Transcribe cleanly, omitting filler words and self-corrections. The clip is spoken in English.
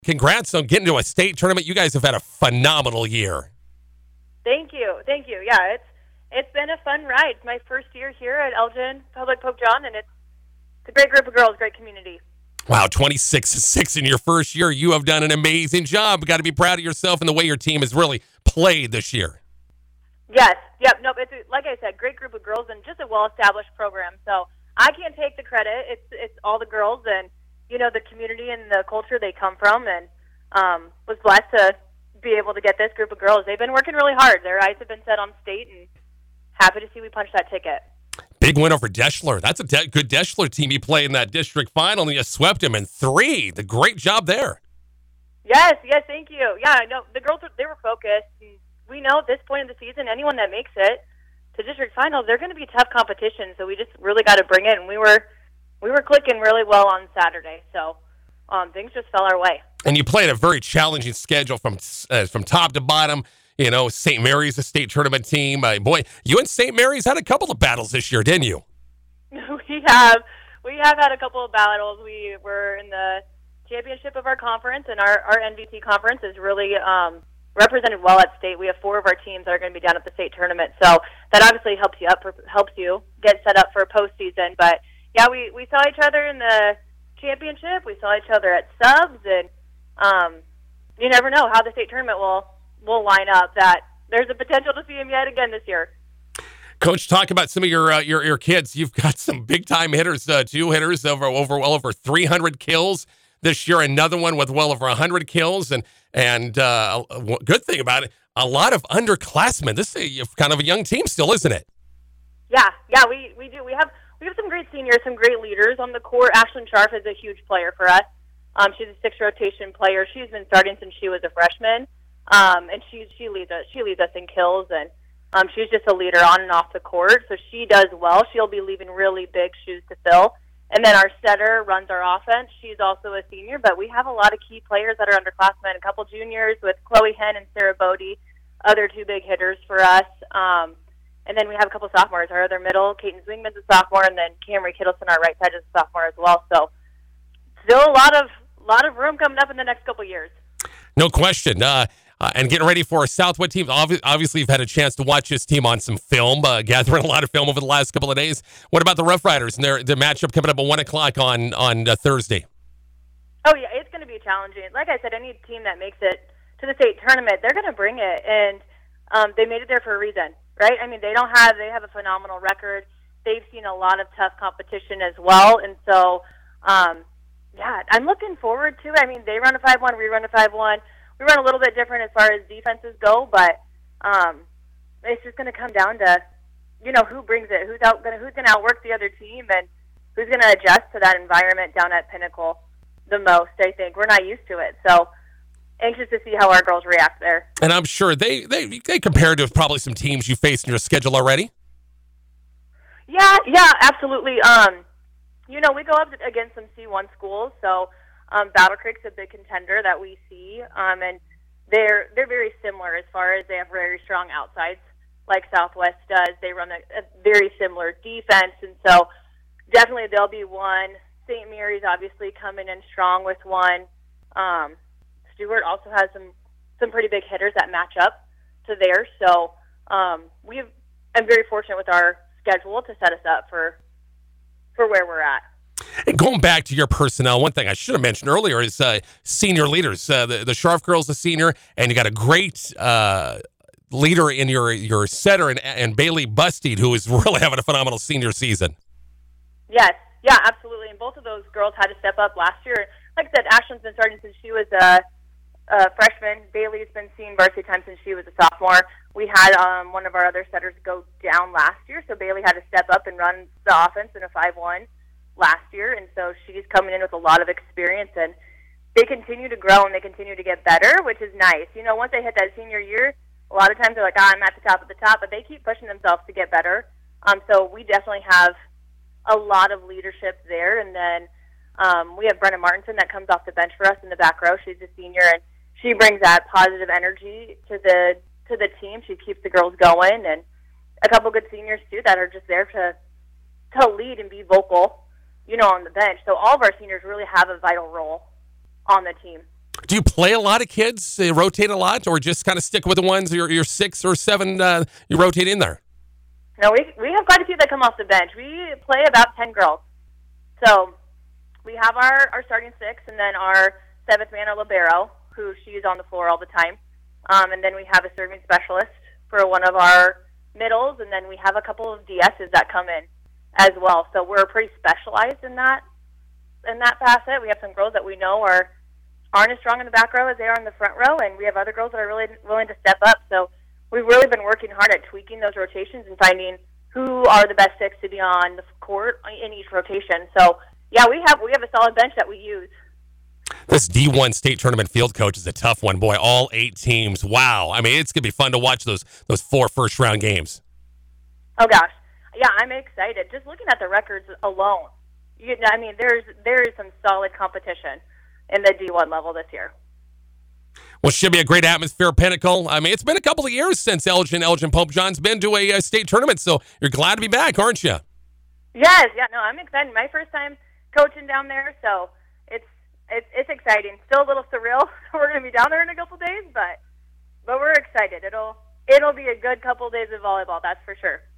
Congrats on getting to a state tournament. You guys have had a phenomenal year. Thank you. Yeah, it's been a fun ride. It's my first year here at Elgin Public Pope John, and it's a great group of girls, great community. Wow, 26-6 in your first year. You have done an amazing job. Got to be proud of yourself and the way your team has really played this year. Yes. Yep. Nope. It's like I said, great group of girls and just a well-established program. So I can't take the credit. It's all the girls and the community and the culture they come from, and was blessed to be able to get this group of girls. They've been working really hard. Their eyes have been set on state, and happy to see we punched that ticket. Big win over Deschler. That's a good Deschler team you play in that district final, and you swept him in 3. The great job there. Yes, thank you. Yeah, I know the girls, they were focused. And we know at this point in the season, anyone that makes it to district finals, they're going to be tough competition. So we just really got to bring it, and we were clicking really well on Saturday. So things just fell our way. And you played a very challenging schedule from top to bottom. St. Mary's, a state tournament team. Boy, you and St. Mary's had a couple of battles this year, didn't you? We have had a couple of battles. We were in the championship of our conference, and our NVT conference is really represented well at state. We have 4 of our teams that are going to be down at the state tournament, so that obviously helps you get set up for postseason. But yeah, we saw each other in the championship. We saw each other at subs, and you never know how the state tournament will line up. That there's a potential to see him yet again this year. Coach, talk about some of your kids. You've got some big time hitters, 2 hitters well over 300 kills this year. Another one with well over 100 kills, and good thing about it, a lot of underclassmen. This is kind of a young team still, isn't it? Yeah, we do. We have some great seniors, some great leaders on the court. Ashlyn Sharf is a huge player for us. She's a 6 rotation player. She's been starting since she was a freshman. And she leads us in kills, and she's just a leader on and off the court, so she does well. She'll be leaving really big shoes to fill. And then our setter runs our offense. She's also a senior, but we have a lot of key players that are underclassmen, a couple juniors with Chloe Henn and Sarah Bodie, other 2 big hitters for us. And then we have a couple sophomores. Our other middle, Kaiten Zwingman's a sophomore, and then Camry Kittleson, our right side, is a sophomore as well. So still a lot of room coming up in the next couple years. No question. And getting ready for a Southwood team. Obviously, you've had a chance to watch this team on some film, gathering a lot of film over the last couple of days. What about the Rough Riders and their matchup coming up at 1 o'clock on Thursday? Oh, yeah, it's going to be challenging. Like I said, any team that makes it to the state tournament, they're going to bring it, and they made it there for a reason, right? I mean, they have a phenomenal record. They've seen a lot of tough competition as well, and so, yeah, I'm looking forward to it. I mean, they run a 5-1, we run a 5-1. We run a little bit different as far as defenses go, but it's just going to come down to, who brings it, who's going to outwork the other team, and who's going to adjust to that environment down at Pinnacle the most. I think we're not used to it, so anxious to see how our girls react there. And I'm sure they compared to probably some teams you faced in your schedule already. Yeah, absolutely. We go up against some C1 schools, so. Battle Creek's a big contender that we see, and they're very similar as far as they have very strong outsides, like Southwest does. They run a very similar defense, and so definitely there'll be one. St. Mary's obviously coming in strong with one. Stewart also has some pretty big hitters that match up to theirs, so I'm very fortunate with our schedule to set us up for where we're at. And going back to your personnel, one thing I should have mentioned earlier is senior leaders. The Sharf girl's a senior, and you got a great leader in your setter and Bailey Bustede, who is really having a phenomenal senior season. Yes, yeah, absolutely. And both of those girls had to step up last year. Like I said, Ashlyn's been starting since she was a freshman. Bailey's been seeing varsity time since she was a sophomore. We had one of our other setters go down last year, so Bailey had to step up and run the offense in a 5-1 last year, and so she's coming in with a lot of experience, and they continue to grow and they continue to get better, which is nice. Once they hit that senior year, a lot of times they're like, I'm at the top, but they keep pushing themselves to get better. So we definitely have a lot of leadership there, and then we have Brenna Martinson that comes off the bench for us in the back row. She's a senior, and she brings that positive energy to the team. She keeps the girls going, and a couple good seniors too that are just there to lead and be vocal, on the bench. So all of our seniors really have a vital role on the team. Do you play a lot of kids, rotate a lot, or just kind of stick with the ones, your 6 or 7 you rotate in there? No, we have quite a few that come off the bench. We play about 10 girls. So we have our starting 6, and then our 7th man, a libero, who she's on the floor all the time. And then we have a serving specialist for one of our middles, and then we have a couple of DSs that come in as well. So we're pretty specialized in that facet. We have some girls that we know aren't as strong in the back row as they are in the front row, and we have other girls that are really willing to step up. So we've really been working hard at tweaking those rotations and finding who are the best 6 to be on the court in each rotation. So yeah, we have a solid bench that we use. This D1 state tournament field coach is a tough one, boy. All 8 teams. Wow. I mean, it's gonna be fun to watch those 4 first-round games. Oh gosh, yeah, I'm excited. Just looking at the records alone, I mean, there is some solid competition in the D1 level this year. Well, should be a great atmosphere at Pinnacle. I mean, it's been a couple of years since Elgin Popejohn's been to a state tournament, so you're glad to be back, aren't you? Yes, yeah, no, I'm excited. My first time coaching down there, so it's exciting. Still a little surreal. We're going to be down there in a couple days, but we're excited. It'll be a good couple days of volleyball, that's for sure.